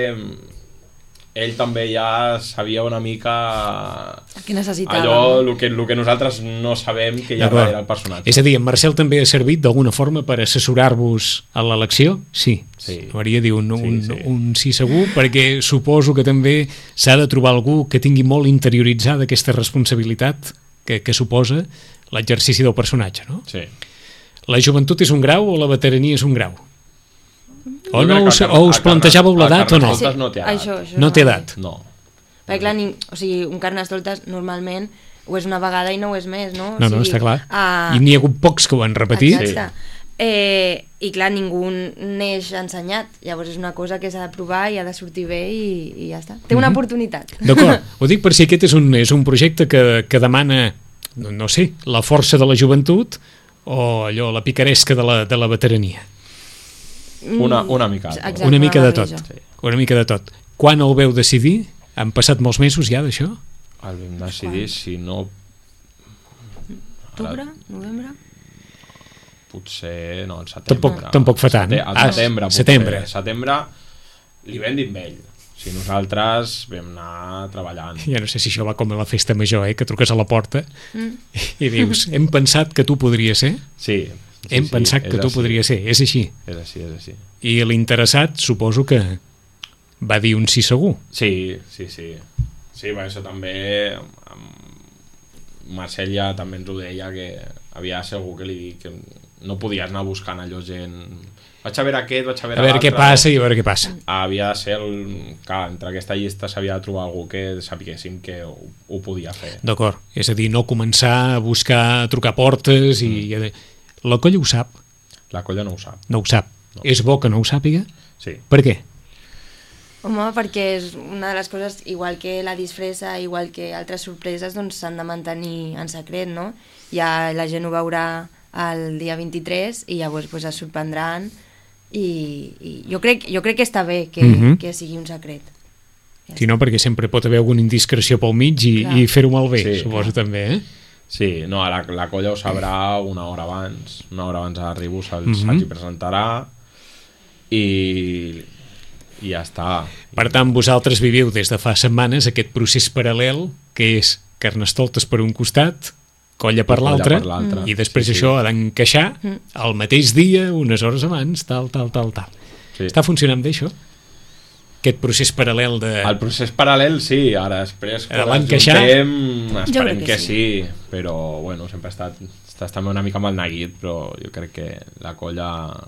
D: ell també ja sabia una mica
C: que necessitava,
D: allò,
C: no?
D: el que, el que nosaltres no sabem que hi ha darrere el personatge.
B: És a dir, en Marcel també ha servit d'alguna forma per assessorar-vos a l'elecció? Sí.
D: Sí.
B: Maria diu un, un,
D: sí, sí.
B: un sí segur, perquè suposo que també s'ha de trobar algú que tingui molt interioritzada aquesta responsabilitat que, que suposa l'exercici del personatge, no?
D: Sí.
B: La joventut és un grau o la veterania és un grau? O, no, us,
D: a,
B: o us plantejàveu l'edat o no?
C: Sí,
D: no té edat.
C: Això, això
B: no té edat.
D: No.
C: Perquè clar, ni, o sigui, un Carnestoltes normalment ho és una vegada i no ho és més, no?
B: No,
C: o sigui,
B: no, està clar.
C: Uh...
B: I n'hi ha hagut pocs que ho han repetit.
C: Exacte. Sí. Eh, I clar, ningú neix ensenyat. Llavors és una cosa que s'ha de provar i ha de sortir bé i, i ja està. Té una mm-hmm. oportunitat.
B: D'acord. Ho dic per si aquest és un, és un projecte que, que demana, no, no sé, la força de la joventut o allò, la picaresca de la, de la veterania.
D: Una, una mica.
C: Exacte,
B: una mica de tot.
D: Sí.
B: Una mica de tot. Quan el veu decidir? Han passat molts mesos ja d'això?
D: El vam decidir, Quan? si no...
C: Octubre? Novembre?
D: Potser... No, el setembre.
B: Tampoc, tampoc fa tant.
D: Sete, el setembre,
B: ah, setembre.
D: Setembre li vam dir amb ell. Si nosaltres vam anar treballant.
B: Ja no sé si això va com a la festa major, eh? Que truques a la porta mm. i dius, hem pensat que tu podries ser?
D: Sí. Sí,
B: hem
D: sí,
B: pensat que tu
D: així.
B: podria ser, és així.
D: És així, és així.
B: I l'interessat suposo que va dir un sí segur.
D: Sí, sí, sí. Sí, per això també Marcel ja també ens ho deia, que havia de ser algú que li dic que no podies anar buscant allò gent... Vaig a veure aquest, vaig a veure
B: l'altre... A veure què passa i a veure què passa.
D: Havia de ser el... Clar, entre aquesta llista s'havia de trobar algú que sapiguéssim que ho, ho podia fer.
B: D'acord, és a dir, no començar a buscar, a trucar portes i... Mm. La colla ho sap?
D: La colla no ho sap.
B: No ho sap. No. És bo que no ho sàpiga?
D: Sí.
B: Per què?
C: Home, perquè és una de les coses, igual que la disfressa, igual que altres sorpreses, doncs s'han de mantenir en secret, no? Ja la gent ho veurà el dia vint-i-tres i llavors pues, es sorprendran i, i jo, crec, jo crec que està bé que, mm-hmm. que sigui un secret. Ja
B: si no, perquè sempre pot haver alguna indiscreció pel mig i, i fer-ho malbé, sí, suposo clar. També, eh?
D: Sí, no, la, la colla ho sabrà una hora abans, una hora abans d'arribo se'ls mm-hmm. se'ls presentarà i, i ja està.
B: Per tant, vosaltres viviu des de fa setmanes aquest procés paral·lel que és Carnestoltes per un costat, colla per l'altre, mm. i després sí, això sí. ha d'encaixar mm. el mateix dia, unes hores abans, tal, tal, tal, tal. Sí. Està funcionant bé, això? aquest procés paral·lel de...
D: El procés paral·lel, sí, ara després quan
B: l'han
D: ens
B: queixat?
D: juntem, esperem
C: que
D: que,
C: sí.
D: sí, però bueno, sempre ha estat, estàs també una mica amb el neguit, però jo crec que la colla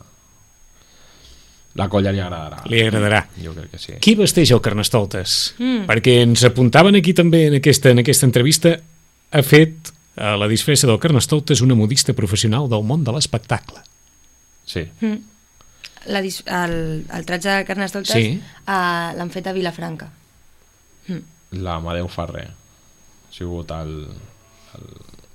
D: la colla li agradarà.
B: Li agradarà.
D: Jo crec que sí.
B: Qui vesteix el Carnestoltes?
C: Mm.
B: Perquè ens apuntaven aquí també en aquesta, en aquesta entrevista, ha fet a la disfressa del Carnestoltes una modista professional del món de l'espectacle.
D: Sí.
C: Mm. La dis el, el tratge de Carnestoltes
B: Sí.
C: uh, l'han fet a Vilafranca. Mm.
D: L'Amadeu Ferrer ha sigut el, el,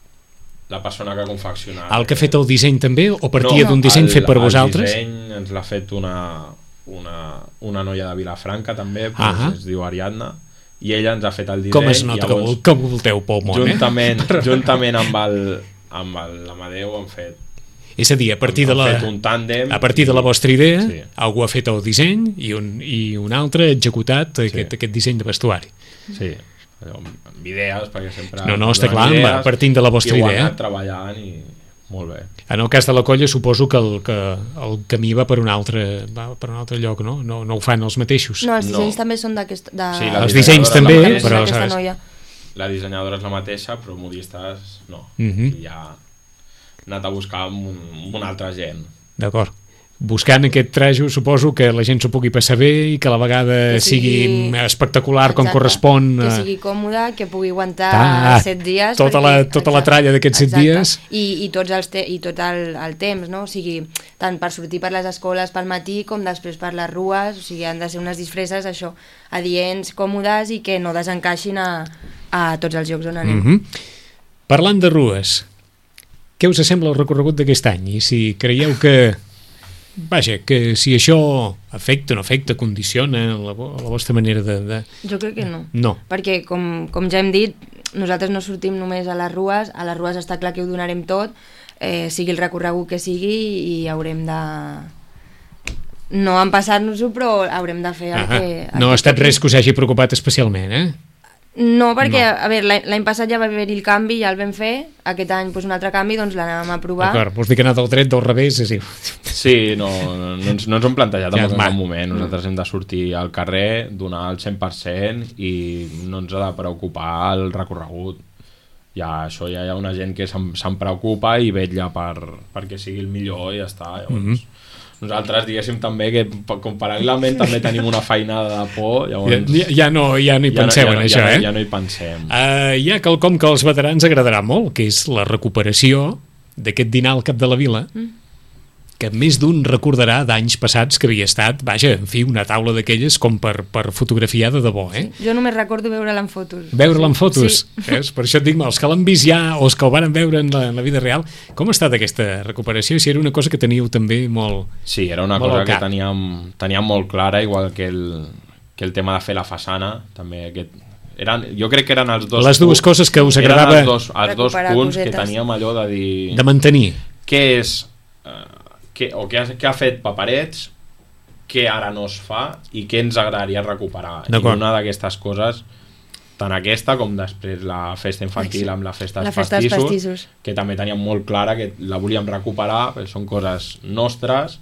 D: la persona que ha confeccionat.
B: El que ha fet el disseny també o partia
D: No,
B: d'un disseny
D: el-
B: fet per vosaltres?
D: El disseny ens l'ha fet una, una, una noia de Vilafranca també,
B: Ahà.
D: pues, es diu Ariadna, i ella ens ha fet el disseny.
B: Com es nota que, vol, que volteu pel món,
D: juntament,
B: eh?
D: juntament amb el amb el- l'Amadeu han fet,
B: És a dir, a partir de
D: han
B: la...
D: fet un tàndem.
B: A partir de la vostra idea,
D: Sí.
B: algú ha fet el disseny i un, i un altre ha executat aquest, aquest disseny de vestuari.
D: Sí, allò, amb idees, perquè sempre...
B: No, no,
D: ens
B: està
D: donen
B: clar,
D: idees,
B: partint de la vostra
D: i ho
B: idea.
D: han anat treballant i molt bé.
B: En el cas de la colla suposo que el, que el camí va per un altre, va per un altre lloc, no? No, no ho fan els mateixos.
C: No, els dissenys
D: No.
C: també són d'aquest... De...
D: Sí, la
B: Els dissenys
D: dissenyadora
B: també,
D: és la mateixa.
B: però,
C: d'aquesta
B: saps?
C: noia.
D: La dissenyadora és la mateixa, però modistes no.
B: Mhm.
D: I ja ha anat a buscar amb un, amb una altra gent.
B: D'acord. Buscant aquest trajo suposo que la gent s'ho pugui passar bé i que a la vegada
C: Que
B: sigui,
C: sigui-
B: espectacular com
C: Exacte.
B: correspon.
C: Que
B: eh,
C: sigui còmode, que pugui aguantar
B: Ah,
C: set dies.
B: tota la- tota la tralla d'aquests set
C: Exacte.
B: dies.
C: I, i, tots els te i tot el, el temps, no? O sigui, tant per sortir per les escoles pel matí com després per les rues, o sigui, han de ser unes disfresses, això, adients, còmodes i que no desencaixin a, a tots els llocs on anem.
B: Mhm. Parlant de rues, què us sembla el recorregut d'aquest any? I si creieu que, vaja, que si això afecta o no afecta, condiciona la, vo- la vostra manera de... de...
C: Jo crec que no.
B: No.
C: Perquè, com, com ja hem dit, nosaltres no sortim només a les rues, a les rues està clar que ho donarem tot, eh, sigui el recorregut que sigui, i haurem de... No empassar-nos-ho, però haurem de fer el
B: Ah,
C: que... el
B: no ha
C: que
B: estat
C: toqui.
B: res que us hagi preocupat especialment, eh?
C: No, perquè,
B: No.
C: a veure, l'any l'any passat ja va haver-hi el canvi, ja el vam fer, aquest any doncs, un altre canvi, doncs l'anàvem a provar.
B: D'acord, vols dir que ha anat del dret, del revés, és igual.
D: Sí, no, no, ens, no ens ho hem plantejat
B: Ja,
D: en
B: va.
D: cap moment. Nosaltres hem de sortir al carrer, donar el cent per cent i no ens ha de preocupar el recorregut. Ja, això ja hi ha una gent que se'n se'n preocupa i vetlla per, perquè sigui el millor i ja està. Llavors,
B: Mhm.
D: nosaltres diguéssim també que com paral·lelament també tenim una feinada de por,
B: Ja,
D: llavors
B: ja, ja, no, ja no hi
D: ja,
B: penseu
D: ja,
B: en
D: ja,
B: això,
D: ja,
B: eh?
D: ja no hi pensem.
B: Uh, hi ha quelcom que als veterans agradarà molt, que és la recuperació d'aquest dinar al cap de la vila,
C: Mm.
B: que més d'un recordarà d'anys passats que havia estat, vaja, en fi, una taula d'aquelles com per, per fotografiar de debò, eh?
C: Jo només recordo veure-la en fotos.
B: Veure-la en fotos,
C: Sí.
B: veus? Per això et dic, els que l'han vist ja o els que ho van veure en la, en la vida real, com ha estat aquesta recuperació? I si era una cosa que teníeu també molt...
D: Sí, era una
B: Molt
D: cosa
B: al
D: que
B: cap.
D: teníem, teníem molt clara, igual que el, que el tema de fer la façana, també aquest... Eren, jo crec que eren els dos...
B: Les dues
D: punts-
B: coses que us
D: eren
B: agradava
D: els dos, els dos
C: recuperar
D: punts
C: cosetes.
D: que teníem allò de dir...
B: de mantenir.
D: Què és... Eh, què, o què ha, què ha fet Paperets, què ara no es fa i què ens agradaria recuperar. I
B: D'acord.
D: una d'aquestes coses, tant aquesta com després la festa infantil amb la festa
C: La
D: dels
C: festa dels
D: pastissos,
C: pastissos.
D: que també teníem molt clara que la volíem recuperar, perquè són coses nostres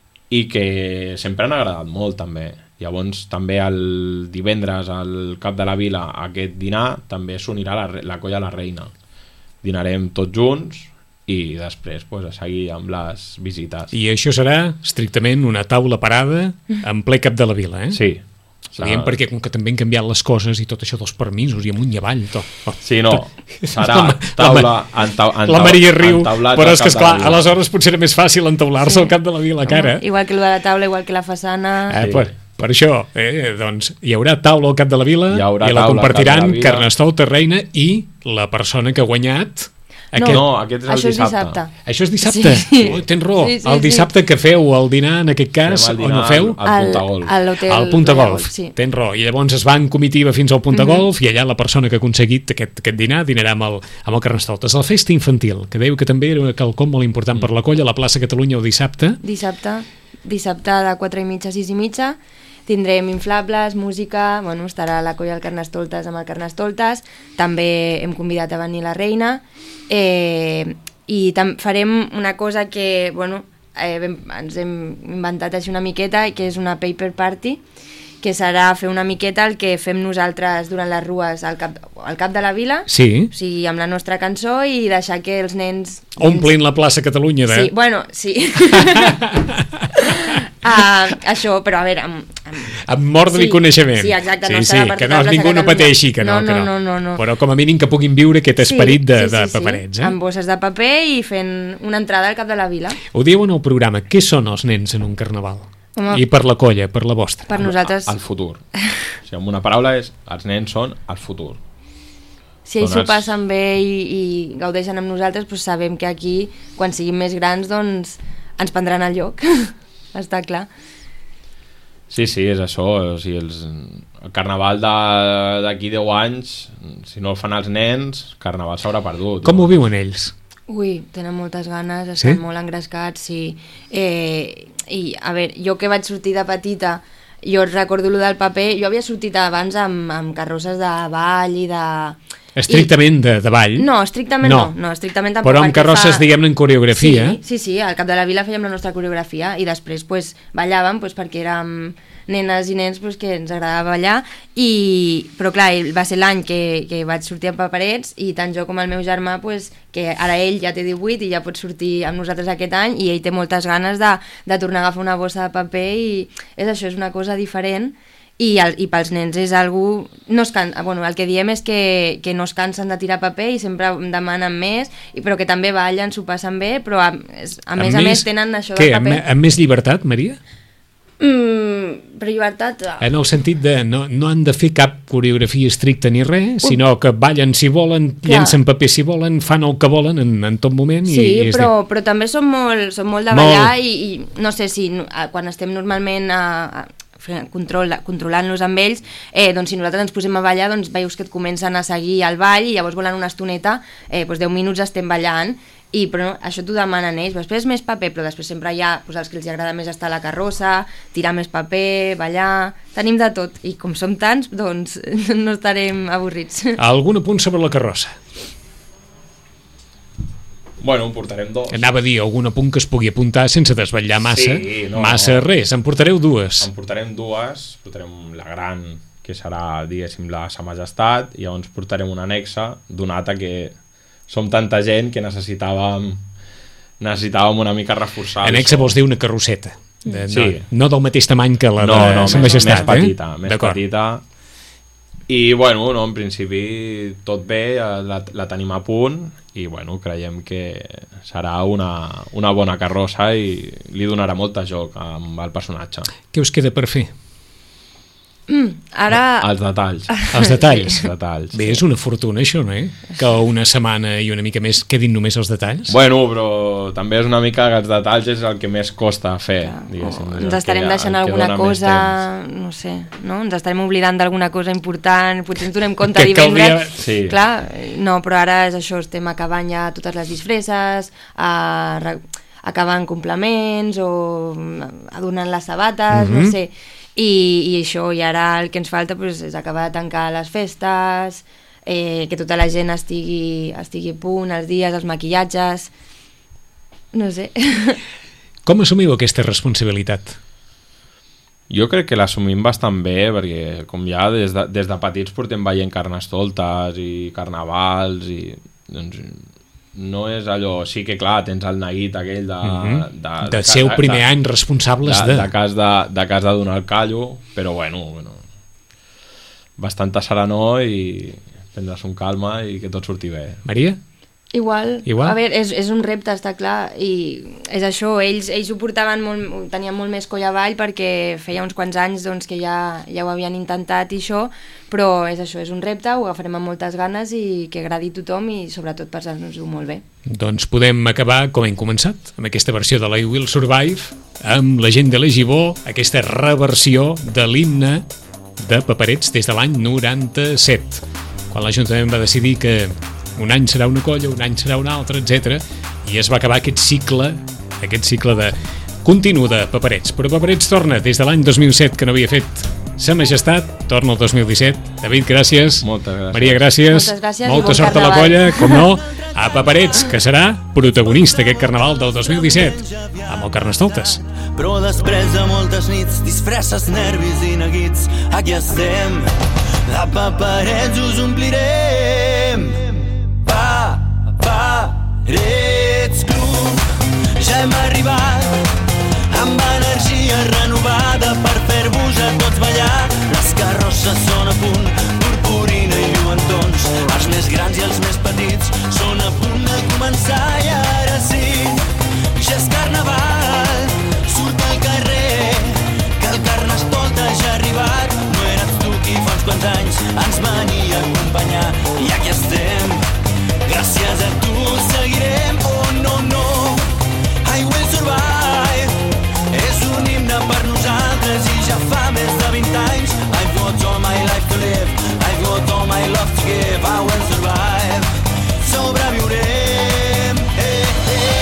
D: i que sempre han agradat molt també. Llavors també el divendres al Cap de la Vila aquest dinar també s'unirà la, re- la colla La Reina. Dinarem tots junts i després pues, a seguir amb les visites.
B: I això serà estrictament una taula parada en ple cap de la vila, eh?
D: Sí.
B: Ho diem perquè com que també han canviat les coses i tot això dels permisos i amunt i avall tot.
D: Sí, no, serà
B: La-
D: taula en tau, en
B: La Maria riu,
D: entaulats
B: però
D: al
B: és que
D: Cap de
B: esclar,
D: la Vila.
B: aleshores potser era més fàcil entaular-se al cap de la vila que ara.
C: Igual que el de la taula, igual que la façana...
B: Eh,
D: Sí.
B: per, per això, eh, doncs, hi haurà taula al cap de la vila
D: Hi haurà
B: i la
D: taula al
B: compartiran
D: cap de la vila.
B: Carnestoltes Reina i la persona que ha guanyat aquest...
D: No, aquest és el
C: Això és
D: dissabte.
C: dissabte.
B: Això és dissabte?
C: Sí.
B: Oh, tens raó.
C: Sí, sí,
B: el dissabte
C: sí.
B: que feu el dinar, en aquest cas,
D: Fem el
B: o no
D: dinar
B: feu?
D: al Punta Golf.
C: Al l'hotel
B: Al Punta
C: Playa
B: Golf,
C: sí.
B: tens raó. I llavors es va en comitiva fins al Punta
C: Mhm.
B: Golf i allà la persona que ha aconseguit aquest, aquest dinar dinarà amb el, amb el Carnestoltes. La festa infantil, que dèieu que també era quelcom molt important per la colla, a la plaça Catalunya el dissabte.
C: Dissabte, dissabte de quatre i mitja a sis i mitja, tindrem inflables, música, bueno, estarà la colla del Carnestoltes amb el Carnestoltes, també hem convidat a venir la reina, eh, i tam farem una cosa que, bueno, eh, vam, ens hem inventat així una miqueta, que és una paper party, que que serà fer una miqueta el que fem nosaltres durant les rues al cap, al cap de la vila,
B: sí.
C: O sigui, amb la nostra cançó i deixar que els nens...
B: Omplin la plaça Catalunya, de...
C: Sí, bueno, sí. Uh, això, però a veure amb, amb...
B: amb mort
C: sí,
B: i coneixement,
C: sí, exacte, no
B: sí,
C: serà
B: sí,
C: per
B: que
C: tota
B: no,
C: la plaça
B: ningú no
C: Catalunya.
B: pateixi que no,
C: no,
B: que no.
C: no, no, no, no.
B: Però com a mínim que puguin viure aquest esperit
C: sí,
B: de,
C: sí,
B: de
C: sí,
B: paperets,
C: sí.
B: eh?
C: Amb bosses de paper i fent una entrada al cap de la vila.
B: Ho diuen al programa, què són els nens en un carnaval?
C: Home,
B: I per la colla, per la vostra?
C: per nosaltres,
D: El futur. O sigui, amb una paraula és, els nens són el futur.
C: si ells
D: són
C: s'ho
D: els-
C: passen bé i, i gaudeixen amb nosaltres, doncs sabem que aquí, quan siguin més grans, doncs ens prendran el lloc. Està clar.
D: Sí, sí, és això. O sigui, els, el carnaval de- d'aquí deu anys, si no el fan els nens, el carnaval s'haurà perdut.
B: Com ho viuen ells?
C: Ui, tenen moltes ganes, estan
B: Sí?
C: molt engrescats, sí. Eh, I, a veure, jo que vaig sortir de petita, jo recordo lo del paper, jo havia sortit abans amb, amb carrosses de ball i de...
B: Estrictament de, de ball?
C: I... No, estrictament no, no, no estrictament tampoc.
B: Però amb
C: perquè
B: carrosses,
C: fa...
B: diguem-ne, en coreografia.
C: Sí, sí, sí, al cap de la vila fèiem la nostra coreografia i després pues, ballàvem pues, perquè érem nenes i nens pues, que ens agradava ballar, i... però clar, va ser l'any que, que vaig sortir amb paperets i tant jo com el meu germà, pues, que ara ell ja té divuit i ja pot sortir amb nosaltres aquest any i ell té moltes ganes de, de tornar a agafar una bossa de paper i és això, és una cosa diferent. I, el, i pels nens és algú no es can... bueno, el que diem és que, que no es cansen de tirar paper i sempre demanen més, i, però que també ballen, s'ho passen bé, però a, a més a més tenen això
B: què,
C: del paper.
B: Amb, amb més llibertat, Maria?
C: Mm, però llibertat...
B: En el sentit de no, no han de fer cap coreografia estricta ni res, sinó que ballen si volen,
C: Clar.
B: llencen paper si volen, fan el que volen en, en tot moment.
C: Sí,
B: i, i és
C: però, però també som molt, som molt de
B: Molt.
C: ballar i, i no sé si no- a- quan estem normalment a, a fent control, controlant-los amb ells, eh, doncs si nosaltres ens posem a ballar, doncs veus que et comencen a seguir al ball i llavors volen una estoneta, eh, doncs deu minuts estem ballant, i però això t'ho demanen ells. Després més paper, però després sempre hi ha doncs, els que els agrada més estar a la carrossa, tirar més paper, ballar... Tenim de tot, i com som tants, doncs no estarem avorrits.
B: Algun apunt sobre la carrossa?
D: Bueno, en portarem dos.
B: Anava a dir algun apunt que es pugui apuntar sense desvetllar massa,
D: Sí, no,
B: massa
D: no.
B: res. En portareu dues.
D: En portarem dues, portarem la gran, que serà, diguéssim, la Sa Majestat, i llavors portarem una anexa, donat a que som tanta gent que necessitàvem necessitàvem una mica reforçar.
B: Anexa
D: això.
B: vols dir una carrosseta. De,
D: Sí.
B: no, no del mateix tamany que la
D: no,
B: de
D: no,
B: Sa
D: més,
B: Majestat,
D: més petita,
B: eh?
D: més
B: D'acord.
D: petita. I, bueno, no, en principi tot bé, eh, la, la tenim a punt i, bueno, creiem que serà una, una bona carrossa i li donarà molta joc amb el personatge.
B: Què us queda per fer?
C: Ara...
D: Els detalls.
B: Els detalls.
D: Els detalls.
B: Bé, és una fortuna això, no? Eh? Que una setmana i una mica més quedin només els detalls.
D: Bueno, però també és una mica que els detalls és el que més costa fer, diguéssim.
C: O
D: és el
C: ens
D: que-
C: estarem
D: el
C: deixant
D: que
C: alguna
D: dona més
C: cosa,
D: temps.
C: no sé, no? Ens estarem oblidant d'alguna cosa important, potser ens donem compte
B: Que
C: divendres.
B: caldria-
D: Sí.
C: Clar, no, però ara és això, estem acabant ja totes les disfresses, a, re- acabant complements o adonant les sabates,
B: Mhm.
C: no sé. I, I això, i ara el que ens falta pues, és acabar de tancar les festes, eh, que tota la gent estigui, estigui a punt, els dies, els maquillatges, no sé.
B: Com assumiu aquesta responsabilitat?
D: Jo crec que l'assumim bastant bé, perquè com ja des de, des de petits portem veient carnestoltes i carnavals i doncs no és allò, sí que clar, tens el neguit aquell de...
B: Mhm.
D: de,
B: De ser el primer
D: de,
B: any responsables
D: de,
B: de...
D: de, cas de, de cas de donar el callo, però bueno, bueno bastanta serenor i prendre's un calma i que tot surti bé.
B: Maria?
C: Igual,
B: Igual?
C: a veure, és, és un repte, està clar, i és això, ells, ells ho portaven molt, tenien molt més coll avall perquè feia uns quants anys doncs, que ja, ja ho havien intentat i això, però és això, és un repte, ho agafarem amb moltes ganes i que agradi a tothom i sobretot passar-nos-ho molt bé.
B: Doncs podem acabar com hem començat, amb aquesta versió de la I Will Survive, amb la gent de l'Egibó, aquesta reversió de l'himne de Paperets des de l'any noranta-set, quan l'Ajuntament va decidir que un any serà una colla, un any serà una altra, etcètera. I es va acabar aquest cicle, aquest cicle de continu de Paperets. Però Paperets torna des de l'any dos mil set, que no havia fet Sa Majestat, torna el dos mil disset. David, gràcies.
D: Moltes gràcies.
B: Maria, gràcies.
C: Moltes gràcies i
B: Molta
C: bon
B: sort a la
C: carnaval.
B: colla, com no. a Paperets, que serà protagonista aquest carnaval del dos mil disset, amb el Carnestoltes.
A: Però després de moltes nits, disfresses, nervis i neguits, aquí estem, de paperets us omplirem. Paperets Club, ja hem arribat, amb energia renovada per fer-vos a tots ballar. Les carrosses són a punt, purpurina i lluentons, els més grans i els més petits són a punt de començar. I ara sí, ja és carnaval, surt al carrer, que el Carnestoltes ja ha arribat. No eres tu qui fa uns quants anys ens venia a acompanyar, i aquí estem, gràcies a tu seguirem. Oh no, no, I will survive, és un himne per nosaltres i ja fa més de vint anys. I've got all my life to live, I've got all my love to give, I will survive, sobreviurem. Eh, eh.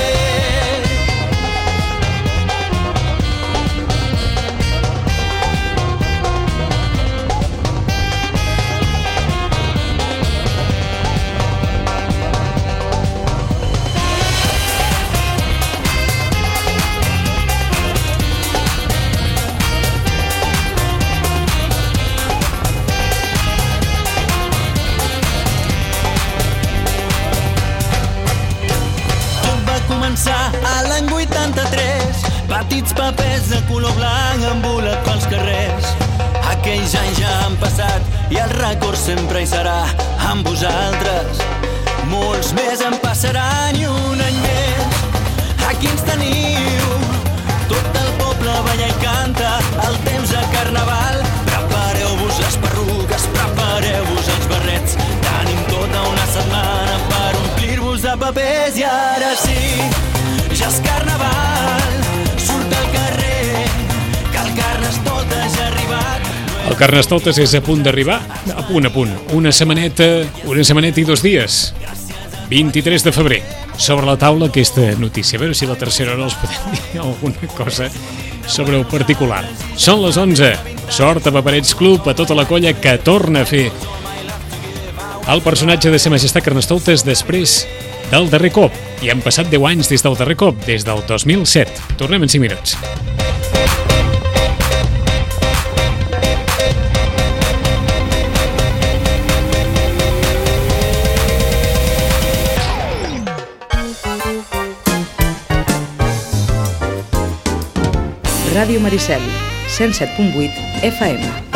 A: A l'any vuitanta-tres, petits papers de color blanc amb bolet pels carrers. Aquells anys ja han passat i el record sempre hi serà amb vosaltres. Molts més en passaran i un any més. Aquí ens teniu, tot el poble balla i canta el temps de carnaval. Prepareu-vos les perruques, prepareu-vos els barrets, tenim tota una setmana per omplir-vos de papers. I ara sí, ja és carnaval, surt al carrer, que el Carnestoltes ja ha arribat.
B: El Carnestoltes és a punt d'arribar, a punt, a punt. Una setmaneta, una setmaneta i dos dies. vint-i-tres de febrer. Sobre la taula aquesta notícia. A veure si a la tercera hora els podem dir alguna cosa sobre el particular. Són les onze. Sort a Paperets Club, a tota la colla que torna a fer el personatge de Sa Majestat Carnestoltes després del darrer cop. I han passat deu anys des del darrer cop, des del dos mil set. Tornem en cinc minuts.
E: Ràdio Maricel, cent set punt vuit F M.